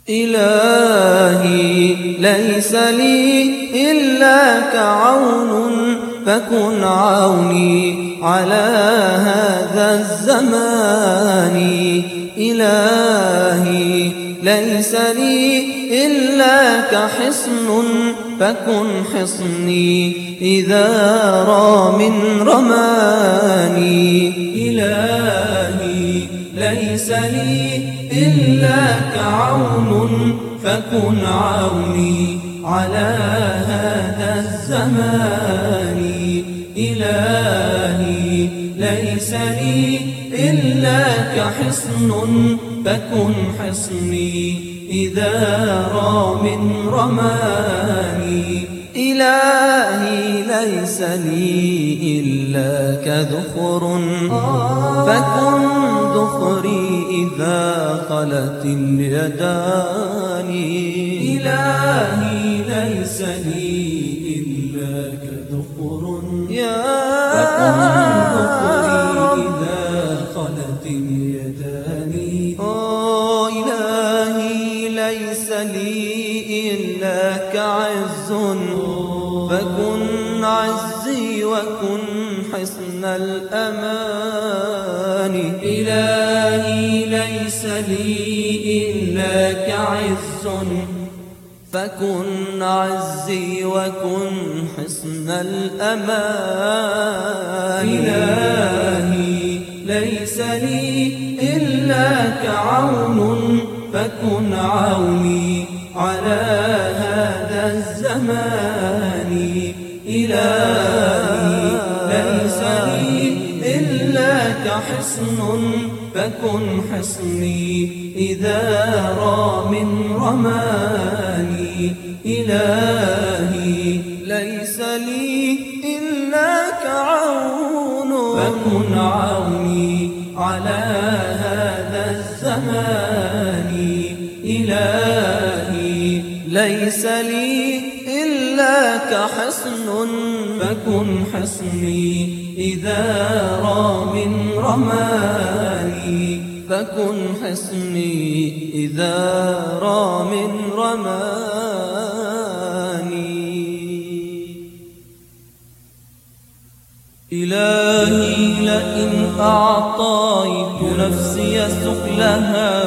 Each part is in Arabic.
إلهي ليس لي إلاك عون فكن عوني على هذا الزمان. إلهي ليس لي إلاك حصن فكن حصني إذا رام رماني. إلهي ليس لي إلاك عون فكن عوني على هذا الزمان. إلهي ليس لي إلاك حصن فكن حصني إذا رام رماني. إلهي ليس لي إلاك ذخر فكن ذخري إذا خلت اليدان. إلهي ليس لي إلاك ذخر فكن ذخري إذا خلت اليدان. إلهي ليس لي إلاك عز فكن عزي وكن حصن الأمان. إلهي ليس لي إلاك عز فكن عزي وكن حصن الأمان. إلهي ليس لي إلاك عون فكن عوني على هذا الزمان. إلهي ليس لي إلاك حصن فكن حصني إذا رام رماني. إلهي ليس لي إلاك عون فكن عوني على هذا الزمان. إلهي ليس لي إلاك حصن فكن حصني إذا رام رماني. فكن حصني إذا رام رماني. إلهي لئن أعطيت نفسي سؤلها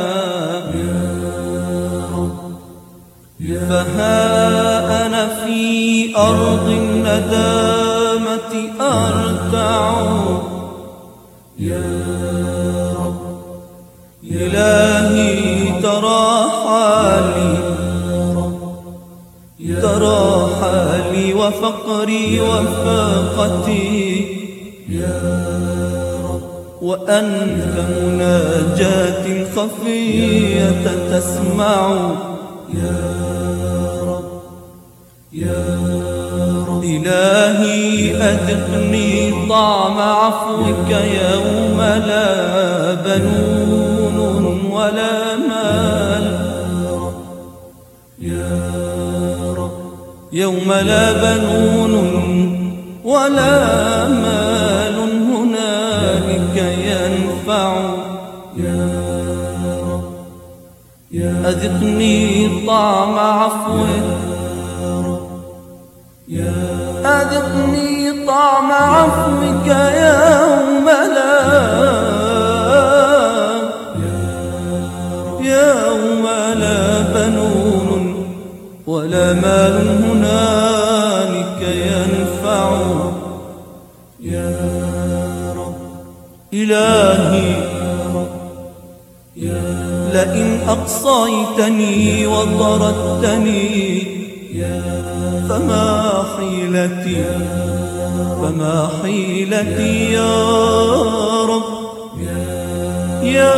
فها أنا في أرض الندامة أرتع. إلهي ترى حالي وفقري وفاقتي وأنت مناجاة خفية تسمع. إلهي أذقني طعم عفوك يوم لا بنون ولا مال. يوم لا بنون ولا مال هنالك ينفع. أذقني طعم عفوك أذقني طعم عفوك يوم لا بنون ولا مال هنالك ينفع. إلهي لئن أقصيتني وطردتني فما حيلتي يا رب يا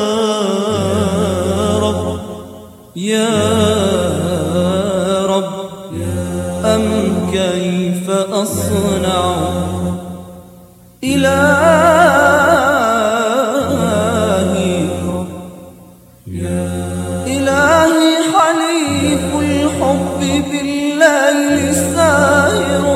رب يا رب. أم كيف أصنع؟ إلهي حليف الحب بالليل سائر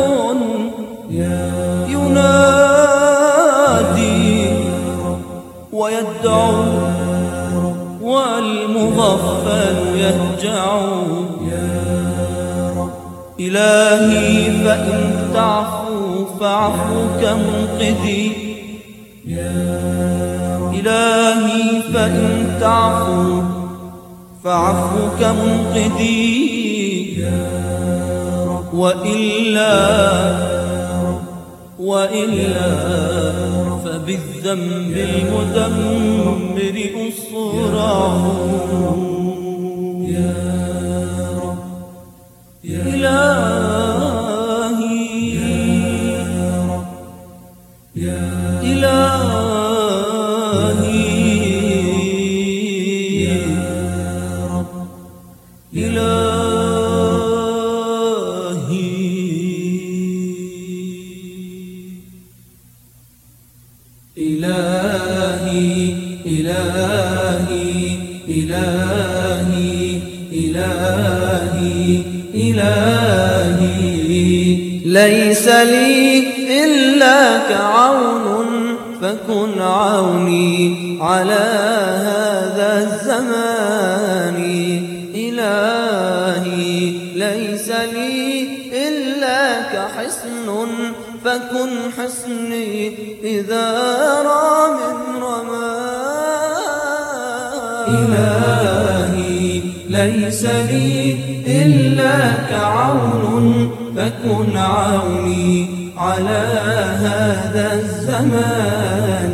ينادي ويدعو والمضى الغفال يهجع. إلهي فإن تعفو فعفوك منقذي. إلهي فإن تعفو فعفوك منقذي. وإلا فبالذنب المدمر أصرع. إلهي ليس لي إلاك عون فكن عوني على هذا الزمان. إلهي ليس لي إلاك حصن فكن حصني إذا رام رمان. إلهي ليس لي إلاك عون فكن عوني على هذا الزمان.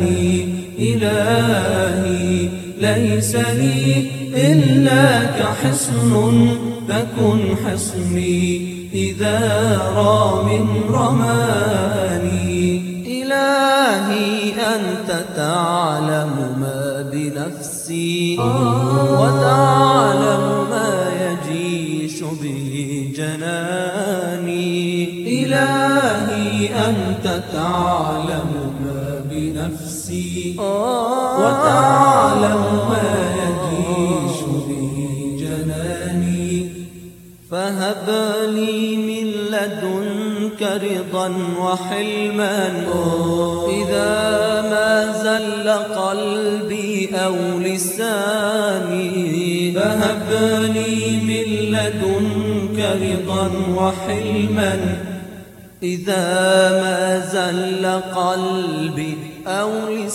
إلهي ليس لي إلاك حصن فكن حصني إذا رام رماني. إلهي أنت تعلم ما بنفسي وتعلم ما يجيش به جناني. إلهي أنت تعلم ما بنفسي وتعلم ما يجيش به جناني. فهب لي من لدنك رضا وحلما إذا ما زل قلبي أو لساني. فهب لي من لدنك رضا وحلما إذا ما زل قلبي أو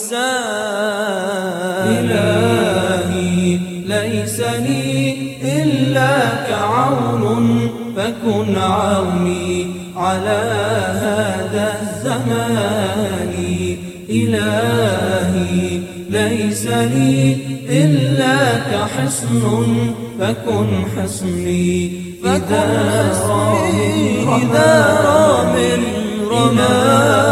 لساني. إلهي ليس لي إلاك عون فكن عوني على هذا الزمان. إلهي ليس لي إلاك حصن فكن حصني إذا رام رمان.